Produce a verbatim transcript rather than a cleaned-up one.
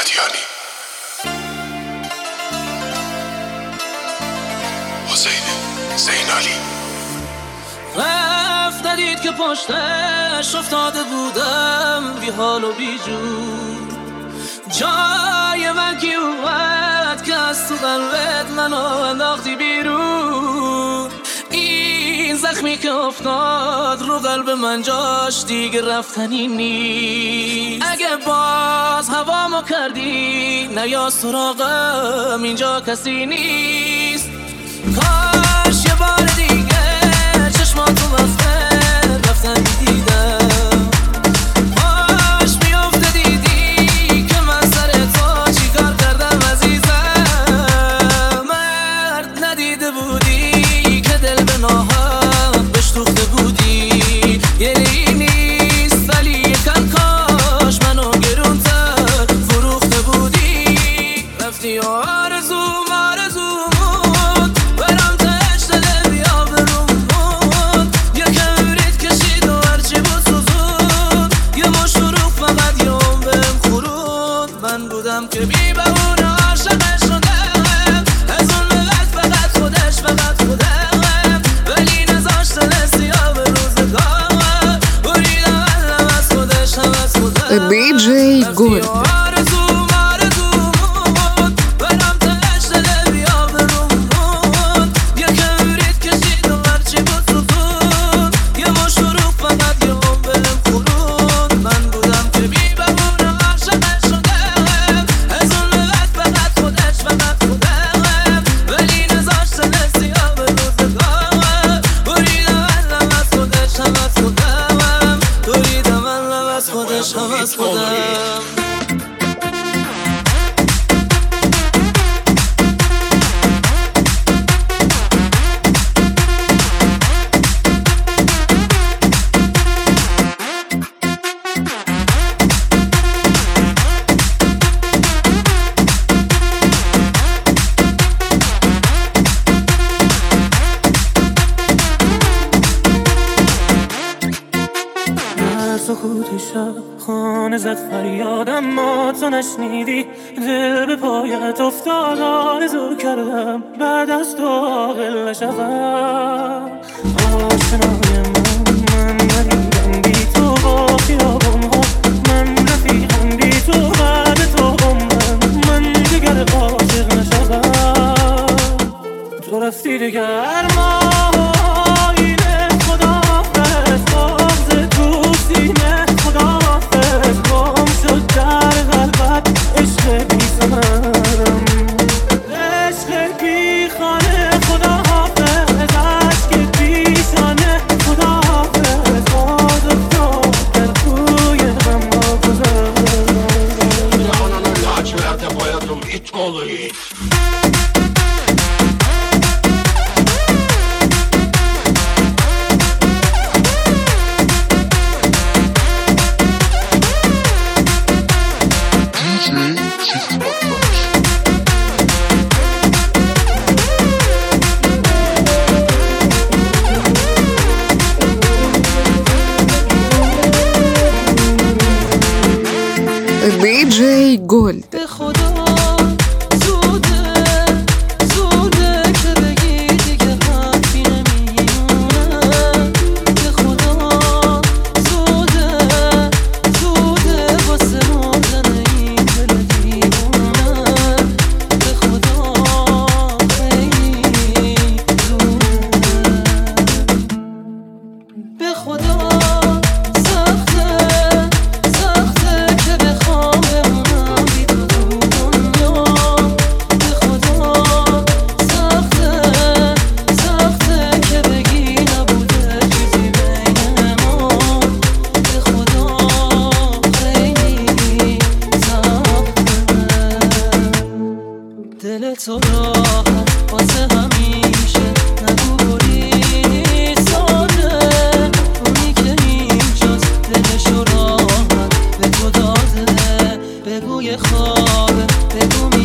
مدیانی. حسین زینالی رفت ندید که پشتش افتاده بودم بی حال و بی جور. جای من کی اومد که از تو قلبت منو انداختی بیرون. این زخمی که افتاد رو قلب من جاش دیگه رفتنی نیست. اگه باز هوامو کردی نیا سراغم اینجا کسی نیست. کاش یه بار دیگه چشماتو بسته رفتن دیدم. باش میفته دیدی که من سر تو چیکار کردم عزیزم. مرد ندیده بودی که دل به ناحق بهش دوخته بودی. یعنی نیست ولی یکم کاش منو گرونتر فروخته بودی. رفتی آرزوم آرزوم که بی بهونه عاشقش شدم. از اون بغت فقط خودش فقط خودم. ولی نذاشته نسیاب روزگار. بریدم علم از خودش هم از خودم. دی جی گل آرزوم آرزوم برام تهش دل بیاب رومون. یکم رید کشید و هرچی بود سوزون. یه مش شروع فقط یه هم بهم خورون. من بودم که بی بهونه عاشقش شدم. هم از خودم. سکوت شب خانه زد فریادم ما تو نشنیدی. دل به پایت افتاد آرزو کردم بعد از تو عاقل نشوم. آشنای من من ندیدم بی تو با خیابون ها. من رفیقم بی تو بعد تو عمرم. من دیگر عاشق نشوم. تو رفتی دیگر ما دی جی گل به خدا زوده زوده که بگی دیگه حرفی نمیمونه. به خدا زوده زوده واسه مردن این دل دیوونه. به خدا خیلی زوده. به خدا دل تو راحت واسه همیشه نگو بریدی ساده. اونی که اینجاست دلشو راحت به تو داده. بگو یه خوابه بگو